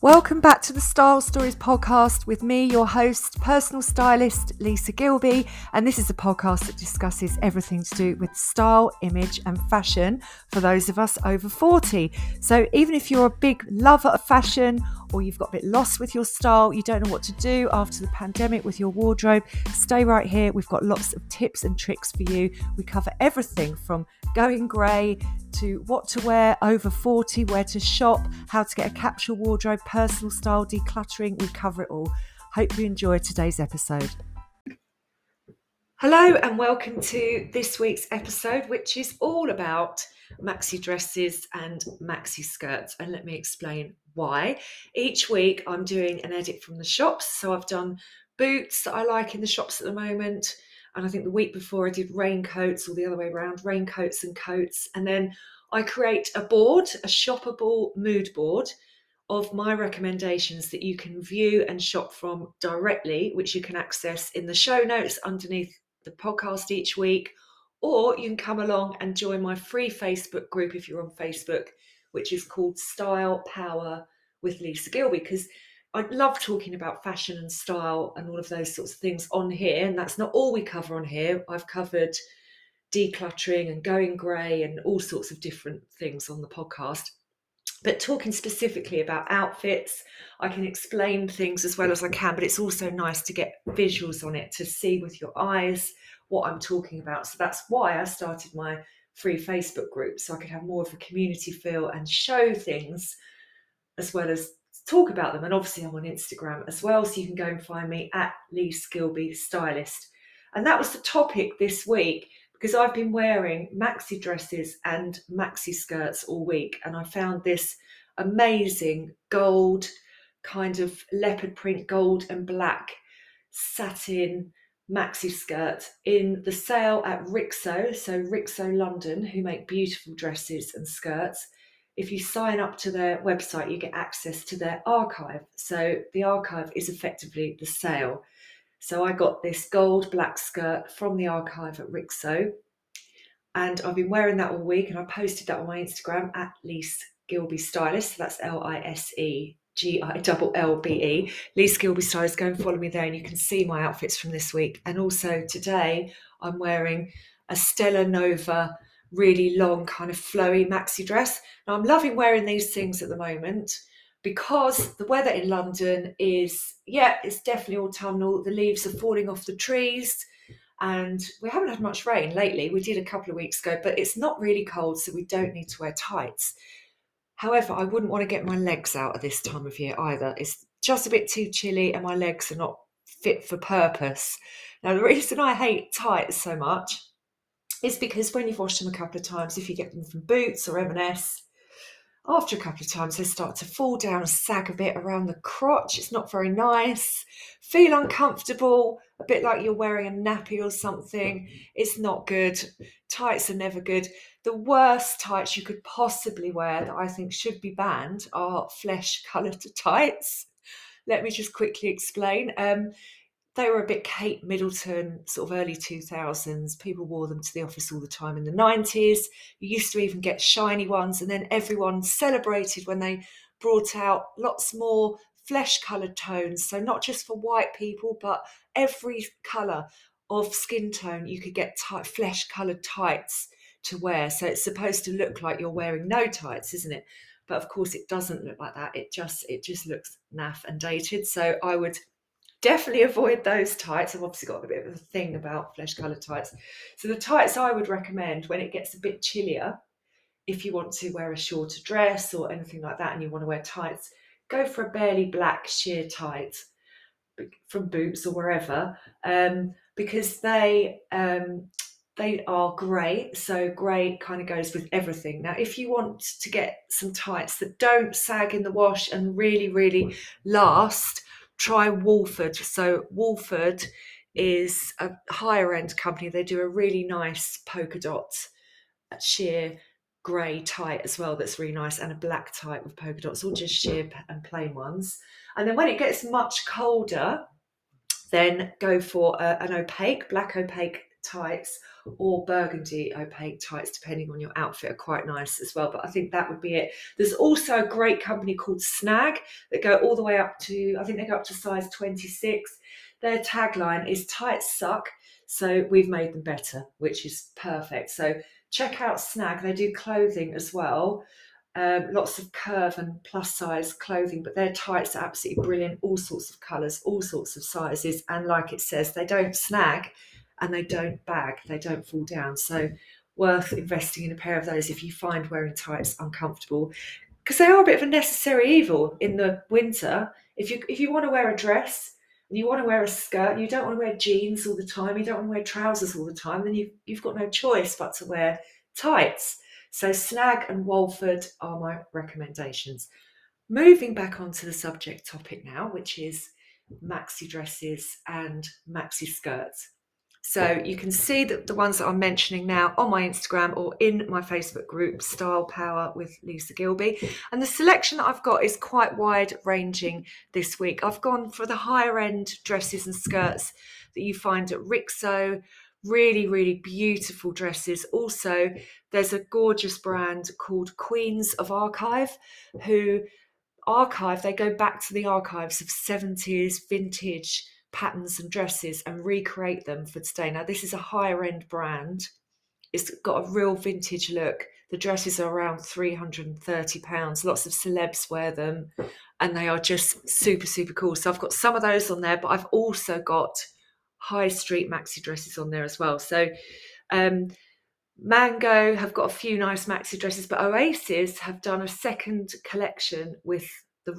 Welcome back to the Style Stories podcast with me, your host, personal stylist Lisa Gilby, and this is a podcast that discusses everything to do with style, image and fashion for those of us over 40. So even if you're a big lover of fashion or you've got a bit lost with your style, you don't know what to do after the pandemic with your wardrobe, stay right here. We've got lots of tips and tricks for you. We cover everything from going grey to what to wear over 40, where to shop, how to get a capsule wardrobe, personal style, decluttering. We cover it all. Hope you enjoy today's episode. Hello and welcome to this week's episode, which is all about maxi dresses and maxi skirts. And let me explain why. Each week I'm doing an edit from the shops. So I've done boots that I like in the shops at the moment. And I think the week before I did raincoats, or the other way around, raincoats and coats. And then I create a board, a shoppable mood board of my recommendations that you can view and shop from directly, which you can access in the show notes underneath the podcast each week, or you can come along and join my free Facebook group if you're on Facebook, which is called Style Power with Lisa Gilby, because I love talking about fashion and style and all of those sorts of things on here, and that's not all we cover on here. I've covered decluttering and going grey and all sorts of different things on the podcast. But talking specifically about outfits, I can explain things as well as I can, but it's also nice to get visuals on it, to see with your eyes what I'm talking about. So that's why I started my free Facebook group, so I could have more of a community feel and show things as well as talk about them. And obviously I'm on Instagram as well, so you can go and find me at Lisa Gilby Stylist. And that was the topic this week, because I've been wearing maxi dresses and maxi skirts all week, and I found this amazing gold, kind of leopard print, gold and black satin maxi skirt in the sale at Rixo. So Rixo London, who make beautiful dresses and skirts. If you sign up to their website, you get access to their archive. So the archive is effectively the sale. So I got this gold black skirt from the archive at Rixo, and I've been wearing that all week, and I posted that on my Instagram at Lisa Gilby Stylist. So that's LISEGILLBE, Lisa Gilby Stylist. Go and follow me there and you can see my outfits from this week. And also today I'm wearing a Stella Nova really long kind of flowy maxi dress. Now I'm loving wearing these things at the moment because the weather in London is, it's definitely autumnal. The leaves are falling off the trees and we haven't had much rain lately. We did a couple of weeks ago, but it's not really cold, so we don't need to wear tights. However, I wouldn't want to get my legs out at this time of year either. It's just a bit too chilly and my legs are not fit for purpose. Now, the reason I hate tights so much is because when you've washed them a couple of times, if you get them from Boots or M&S, after a couple of times they start to fall down and sag a bit around the crotch. It's not very nice. Feel uncomfortable, a bit like you're wearing a nappy or something. It's not good. Tights are never good. The worst tights you could possibly wear that I think should be banned are flesh-coloured tights. Let me just quickly explain. They were a bit Kate Middleton, sort of early 2000s. People wore them to the office all the time in the 90s. You used to even get shiny ones, and then everyone celebrated when they brought out lots more flesh-coloured tones. So not just for white people, but every colour of skin tone, you could get flesh-coloured tights to wear. So it's supposed to look like you're wearing no tights, isn't it? But of course it doesn't look like that. It just looks naff and dated. So I would definitely avoid those tights. I've obviously got a bit of a thing about flesh-coloured tights. So the tights I would recommend when it gets a bit chillier, if you want to wear a shorter dress or anything like that and you want to wear tights, go for a barely black sheer tight from Boots or wherever, because they are grey. So grey kind of goes with everything. Now, if you want to get some tights that don't sag in the wash and really, really last, try Wolford. So Wolford is a higher end company. They do a really nice polka dot sheer grey tight as well that's really nice, and a black tight with polka dots, or just sheer and plain ones. And then when it gets much colder, then go for an black opaque tights or burgundy opaque tights, depending on your outfit, are quite nice as well. But I think that would be it. There's also a great company called Snag that go all the way up to, I think they go up to size 26. Their tagline is tights suck, so we've made them better, which is perfect. So check out Snag. They do clothing as well. Lots of curve and plus size clothing, but their tights are absolutely brilliant. All sorts of colours, all sorts of sizes, and like it says, they don't snag and they don't bag, they don't fall down. So worth investing in a pair of those if you find wearing tights uncomfortable, because they are a bit of a necessary evil in the winter. If you want to wear a dress and you want to wear a skirt, and you don't want to wear jeans all the time, you don't want to wear trousers all the time, then you've got no choice but to wear tights. So Snag and Walford are my recommendations. Moving back onto the subject topic now, which is maxi dresses and maxi skirts. So you can see that the ones that I'm mentioning now on my Instagram or in my Facebook group, Style Power with Lisa Gilby. And the selection that I've got is quite wide ranging this week. I've gone for the higher end dresses and skirts that you find at Rixo. Really, really beautiful dresses. Also, there's a gorgeous brand called Queens of Archive who they go back to the archives of 70s vintage patterns and dresses and recreate them for today. Now, this is a higher end brand. It's got a real vintage look. The dresses are around £330. Lots of celebs wear them and they are just super, super cool. So I've got some of those on there, but I've also got high street maxi dresses on there as well. So Mango have got a few nice maxi dresses, but Oasis have done a second collection with the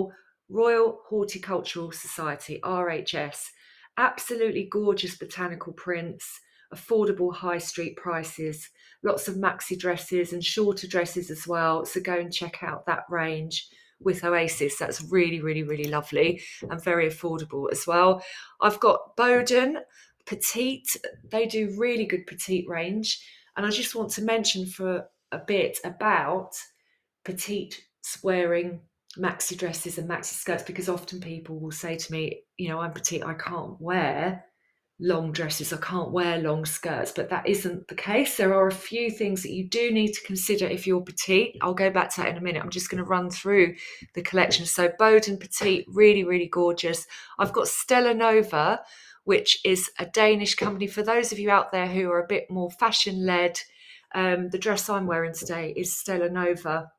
Royal Horticultural Society, RHS. Absolutely gorgeous botanical prints, affordable high street prices, lots of maxi dresses and shorter dresses as well. So go and check out that range with Oasis. That's really, really, really lovely and very affordable as well. I've got Boden Petite. They do really good petite range. And I just want to mention for a bit about petite wearing maxi dresses and maxi skirts, because often people will say to me, I'm petite, I can't wear long dresses, I can't wear long skirts, but that isn't the case. There are a few things that you do need to consider if you're petite. I'll go back to that in a minute. I'm just going to run through the collection. So Boden Petite, really, really gorgeous. I've got Stella Nova, which is a Danish company. For those of you out there who are a bit more fashion-led, the dress I'm wearing today is Stella Nova.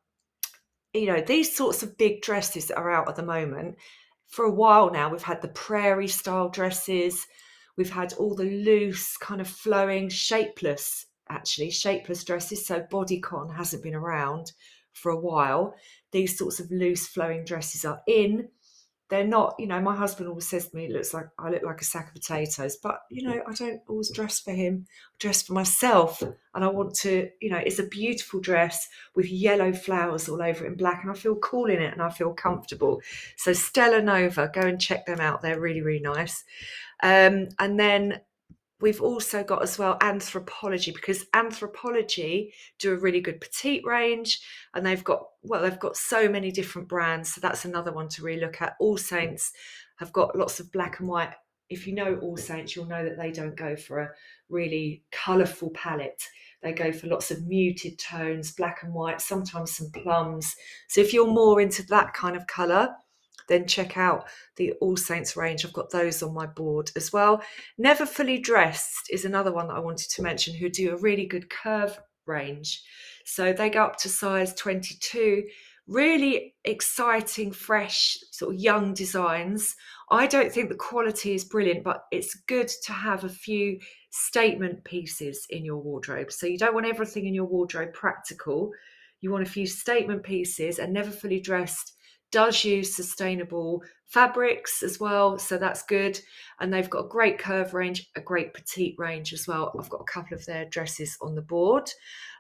These sorts of big dresses that are out at the moment, for a while now, we've had the prairie style dresses, we've had all the loose kind of flowing shapeless dresses. So bodycon hasn't been around for a while. These sorts of loose flowing dresses are in. They're not, my husband always says to me, I look like a sack of potatoes, but I don't always dress for him. I dress for myself, and I want to, it's a beautiful dress with yellow flowers all over it in black, and I feel cool in it and I feel comfortable. So Stella Nova, go and check them out. They're really, really nice. And then we've also got as well Anthropologie, because Anthropologie do a really good petite range, and they've got so many different brands. So that's another one to really look at. All Saints have got lots of black and white. If you know All Saints, you'll know that they don't go for a really colourful palette. They go for lots of muted tones, black and white, sometimes some plums. So if you're more into that kind of colour, then check out the All Saints range. I've got those on my board as well. Never Fully Dressed is another one that I wanted to mention, who do a really good curve range. So they go up to size 22. Really exciting, fresh, sort of young designs. I don't think the quality is brilliant, but it's good to have a few statement pieces in your wardrobe. So you don't want everything in your wardrobe practical. You want a few statement pieces, and Never Fully Dressed does use sustainable fabrics as well, so that's good. And they've got a great curve range, a great petite range as well. I've got a couple of their dresses on the board.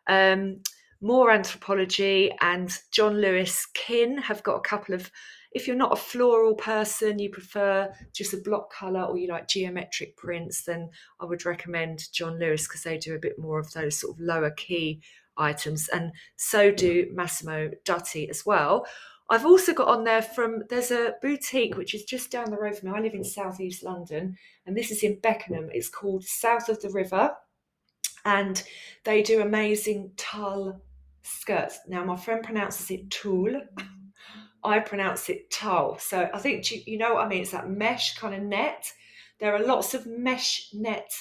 More Anthropologie and John Lewis Kin have got a couple of, if you're not a floral person, you prefer just a block colour, or you like geometric prints, then I would recommend John Lewis, because they do a bit more of those sort of lower key items, and so do Massimo Dutti as well. I've also got on there there's a boutique which is just down the road from me. I live in southeast London, and this is in Beckenham. It's called South of the River, and they do amazing tulle skirts. Now, my friend pronounces it tulle. I pronounce it tulle. So I think you know what I mean. It's that mesh kind of net. There are lots of mesh net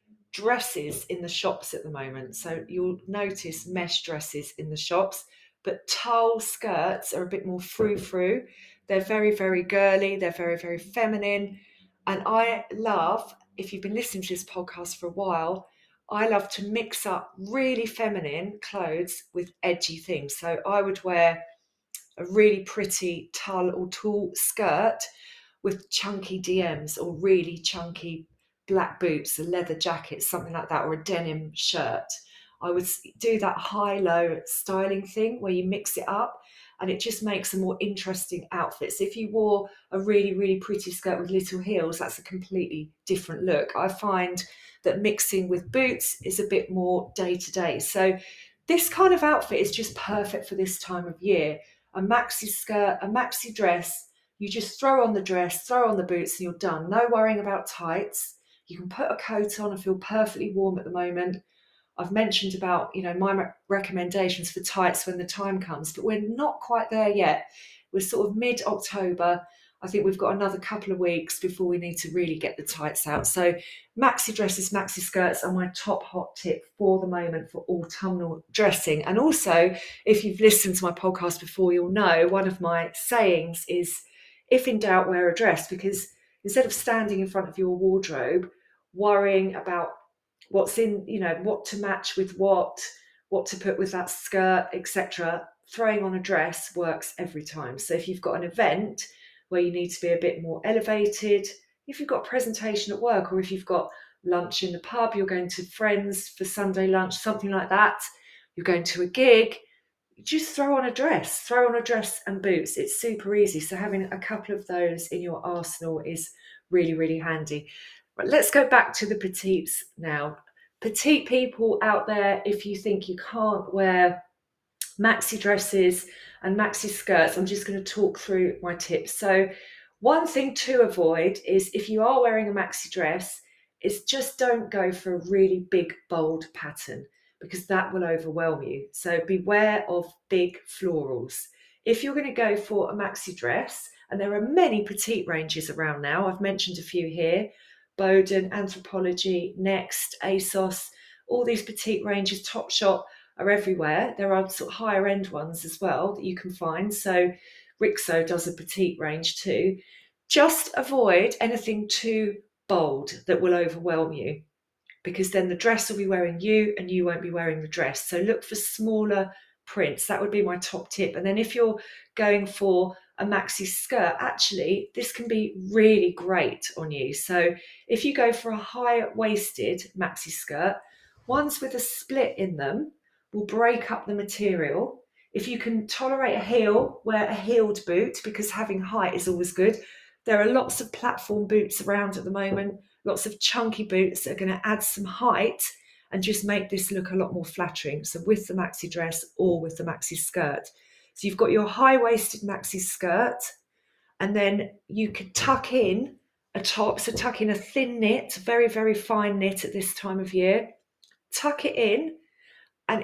dresses in the shops at the moment. So you'll notice mesh dresses in the shops, but tulle skirts are a bit more frou-frou. They're very, very girly. They're very, very feminine. And I love, if you've been listening to this podcast for a while, I love to mix up really feminine clothes with edgy things. So I would wear a really pretty tulle or tulle skirt with chunky DMs or really chunky black boots, a leather jacket, something like that, or a denim shirt. I would do that high-low styling thing where you mix it up, and it just makes a more interesting outfit. So if you wore a really, really pretty skirt with little heels, that's a completely different look. I find that mixing with boots is a bit more day-to-day. So this kind of outfit is just perfect for this time of year. A maxi skirt, a maxi dress, you just throw on the dress, throw on the boots, and you're done. No worrying about tights. You can put a coat on and feel perfectly warm at the moment. I've mentioned about, my recommendations for tights when the time comes, but we're not quite there yet. We're sort of mid-October. I think we've got another couple of weeks before we need to really get the tights out. So maxi dresses, maxi skirts are my top hot tip for the moment for autumnal dressing. And also, if you've listened to my podcast before, you'll know one of my sayings is, if in doubt, wear a dress, because instead of standing in front of your wardrobe, worrying about what's in, what to match with what to put with that skirt, etc., throwing on a dress works every time. So if you've got an event where you need to be a bit more elevated, if you've got a presentation at work, or if you've got lunch in the pub, you're going to friends for Sunday lunch, something like that, you're going to a gig, just throw on a dress and boots. It's super easy. So having a couple of those in your arsenal is really, really handy. But let's go back to the petites now. Petite people out there, if you think you can't wear maxi dresses and maxi skirts, I'm just going to talk through my tips. So one thing to avoid is, if you are wearing a maxi dress, is just don't go for a really big, bold pattern, because that will overwhelm you. So beware of big florals. If you're going to go for a maxi dress, and there are many petite ranges around now, I've mentioned a few here, Boden, Anthropologie, Next, ASOS, all these petite ranges, Topshop, are everywhere. There are sort of higher end ones as well that you can find. So Rixo does a petite range too. Just avoid anything too bold that will overwhelm you, because then the dress will be wearing you and you won't be wearing the dress. So look for smaller prints. That would be my top tip. And then if you're going for a maxi skirt, actually, this can be really great on you. So if you go for a high-waisted maxi skirt, ones with a split in them will break up the material. If you can tolerate a heel, wear a heeled boot, because having height is always good. There are lots of platform boots around at the moment, lots of chunky boots that are going to add some height and just make this look a lot more flattering. So with the maxi dress or with the maxi skirt. So you've got your high-waisted maxi skirt, and then you could tuck in a top. So tuck in a thin knit, very, very fine knit at this time of year. Tuck it in. And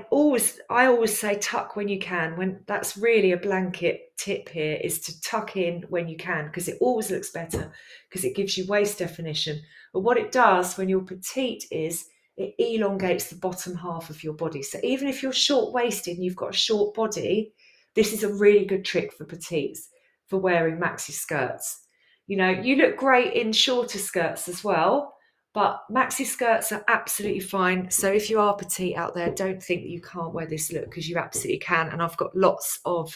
I always say tuck when you can. When that's really a blanket tip here, is to tuck in when you can, because it always looks better, because it gives you waist definition. But what it does when you're petite is it elongates the bottom half of your body. So even if you're short-waisted and you've got a short body, this is a really good trick for petites for wearing maxi skirts. You look great in shorter skirts as well, but maxi skirts are absolutely fine. So if you are petite out there, don't think that you can't wear this look, because you absolutely can. And I've got lots of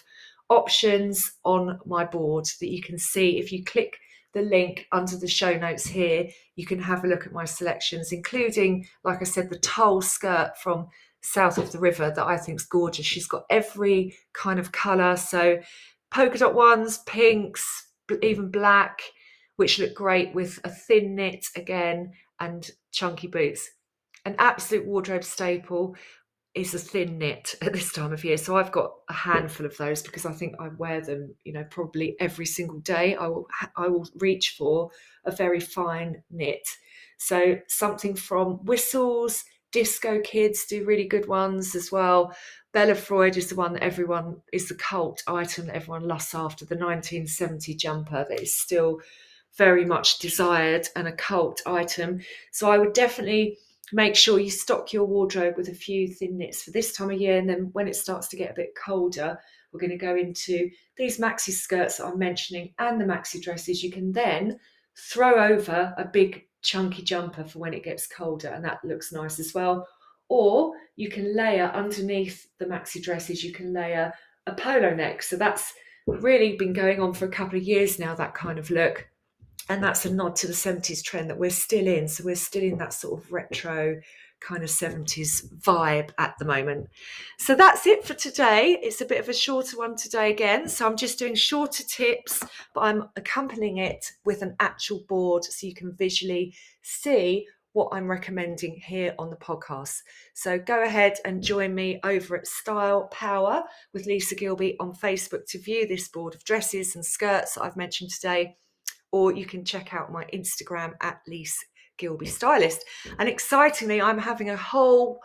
options on my board that you can see. If you click the link under the show notes here, you can have a look at my selections, including, like I said, the tulle skirt from South of the River that I think is gorgeous. She's got every kind of colour. So polka dot ones, pinks, even black, which look great with a thin knit again, and chunky boots. An absolute wardrobe staple. is a thin knit at this time of year. So I've got a handful of those because I think I wear them, probably every single day. I will reach for a very fine knit. So something from Whistles, Disco Kids do really good ones as well. Bella Freud is the one that is the cult item that everyone lusts after, the 1970 jumper that is still very much desired and a cult item. So I would definitely make sure you stock your wardrobe with a few thin knits for this time of year. And then when it starts to get a bit colder, we're going to go into these maxi skirts that I'm mentioning and the maxi dresses. You can then throw over a big chunky jumper for when it gets colder, and that looks nice as well. Or you can layer underneath the maxi dresses, you can layer a polo neck. So that's really been going on for a couple of years now, that kind of look. And that's a nod to the 70s trend that we're still in. So we're still in that sort of retro kind of 70s vibe at the moment. So that's it for today. It's a bit of a shorter one today again. So I'm just doing shorter tips, but I'm accompanying it with an actual board so you can visually see what I'm recommending here on the podcast. So go ahead and join me over at Style Power with Lisa Gilbey on Facebook to view this board of dresses and skirts that I've mentioned today. Or you can check out my Instagram at Lisa Gilbey Stylist. And excitingly, I'm having a whole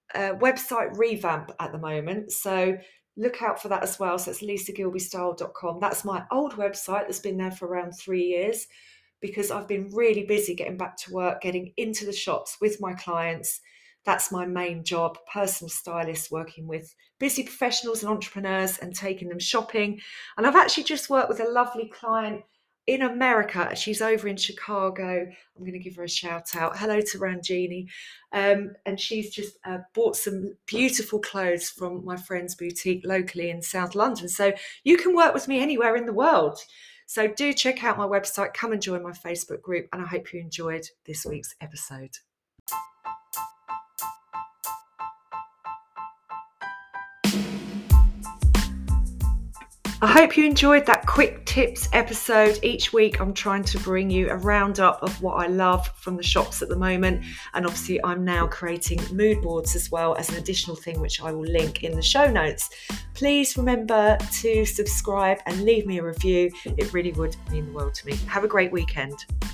website revamp at the moment. So look out for that as well. So it's lisagilbeystyle.com. That's my old website that's been there for around 3 years because I've been really busy getting back to work, getting into the shops with my clients. That's my main job, personal stylist, working with busy professionals and entrepreneurs and taking them shopping. And I've actually just worked with a lovely client in America. She's over in Chicago. I'm going to give her a shout out. Hello to Ranjini. And she's just bought some beautiful clothes from my friend's boutique locally in South London. So you can work with me anywhere in the world. So do check out my website, come and join my Facebook group, and I hope you enjoyed this week's episode. I hope you enjoyed that quick tips episode. Each week I'm trying to bring you a roundup of what I love from the shops at the moment. And obviously I'm now creating mood boards as well as an additional thing, which I will link in the show notes. Please remember to subscribe and leave me a review. It really would mean the world to me. Have a great weekend.